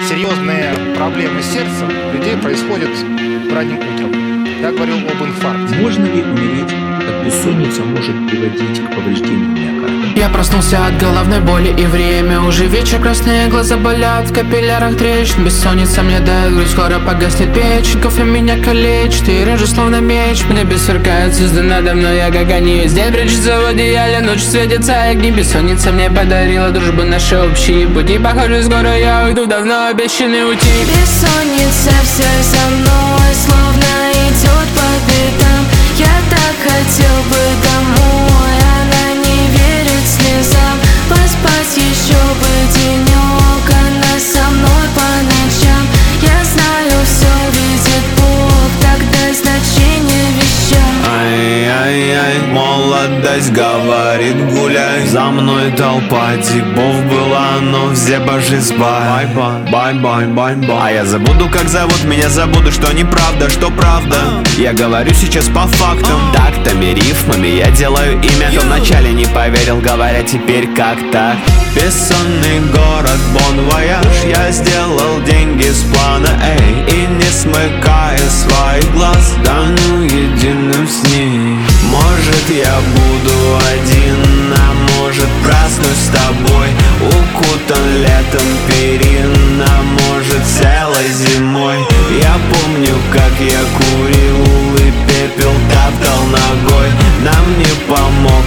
серьезные проблемы с сердцем у людей происходят ранним утром. Я говорил об инфаркте. Можно ли умереть? Как бессонница может приводить к повреждению миокарда? Я проснулся от головной боли, и время уже вечер. Красные глаза болят, в капиллярах трещин. Бессонница мне дает грудь, скоро погаснет печень. Кофе меня калечит, и режет словно меч. В небе сверкают звезды надо мной, я как они есть. День прячется в одеяле, ночь светится огни. Бессонница мне подарила дружбу наши общие пути. Похоже, скоро я уйду, давно обещанный уйти. Бессонница все за мной, словно идет по пятам. Я так хотел бы домой, она не верит слезам. Поспать еще бы денек, она со мной по ночам. Я знаю, все видит Бог, тогда значение вещам. Ай-яй-яй, молодость говорит гуляй. За мной толпа типов была, но все пошли спать. Бай-бай. А я забуду, как зовут меня, забуду, что неправда, что правда. Я говорю сейчас по фактам, тактами, рифмами я делаю имя. Кто вначале не поверил, говоря теперь как-то. Бессонный город, бон вояж. Я сделал деньги с плана A, и не смыкая своих глаз, тону единым с ней. Может, я буду один, а может, празднусь с тобой. Укутан летом перин, а может, целой зимой. Я помню, как я курил и пепел топтал ногой. Нам не помог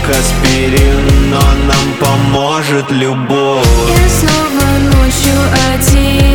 аспирин, но нам поможет любовь. Я снова ночью один.